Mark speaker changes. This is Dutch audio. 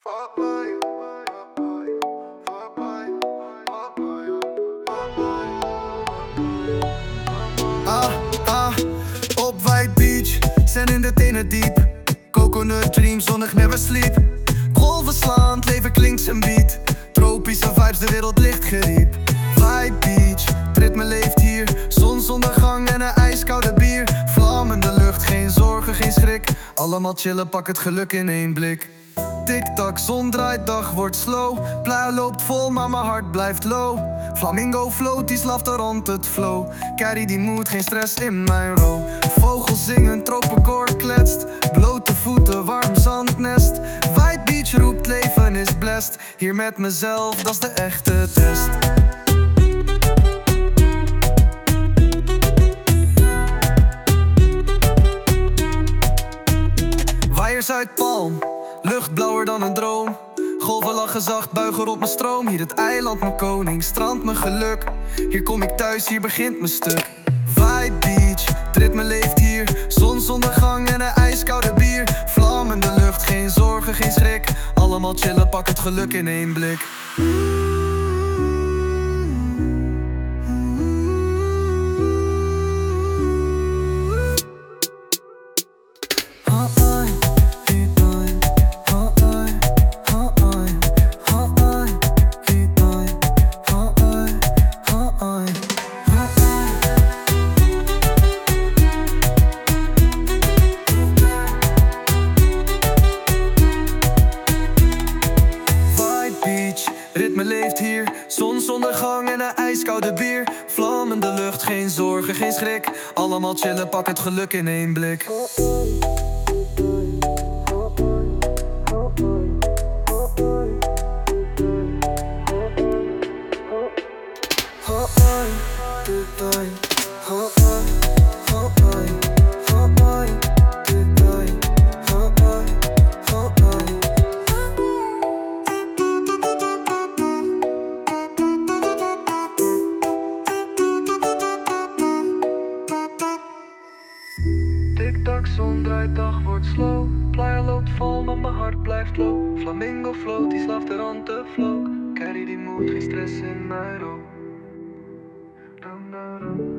Speaker 1: Op White Beach, zijn in de tenen diep. Coconut dream, zonnig never sleep. Golven slaan, het leven klinkt zijn beat. Tropische vibes, de wereld licht geriep. White Beach, het ritme leeft hier. Zonsondergang en een ijskoude bier. Vlammende lucht, geen zorgen, geen schrik. Allemaal chillen, pak het geluk in één blik. Tik-tak, zon draait, dag wordt slow. Playa loopt vol, maar mijn hart blijft low. Flamingo float, die slaft er rond het flow. Carry die moed, geen stress in mijn row. Vogels zingen, tropenkoor kletst. Blote voeten, warm zandnest. White Beach roept, leven is blessed. Hier met mezelf, dat is de echte test. Waaiers uit Palm, lucht blauwer dan een droom. Golven lachen zacht, buigen op mijn stroom. Hier het eiland, mijn koning, strand, mijn geluk. Hier kom ik thuis, hier begint mijn stuk. White Beach, het ritme leeft hier. Zonsondergang en een ijskoude bier. Vlammende lucht, geen zorgen, geen schrik. Allemaal chillen, pak het geluk in één blik. Ritme leeft hier, zonsondergang en een ijskoude bier. Vlammende lucht, geen zorgen, geen schrik. Allemaal chillen, pak het geluk in één blik. Tik-tak, zon draait, dag wordt slow. Playa loopt vol, maar mijn hart blijft low. Flamingo float, die slaft er rond de flow. Carry die moed, geen stress in mijn row.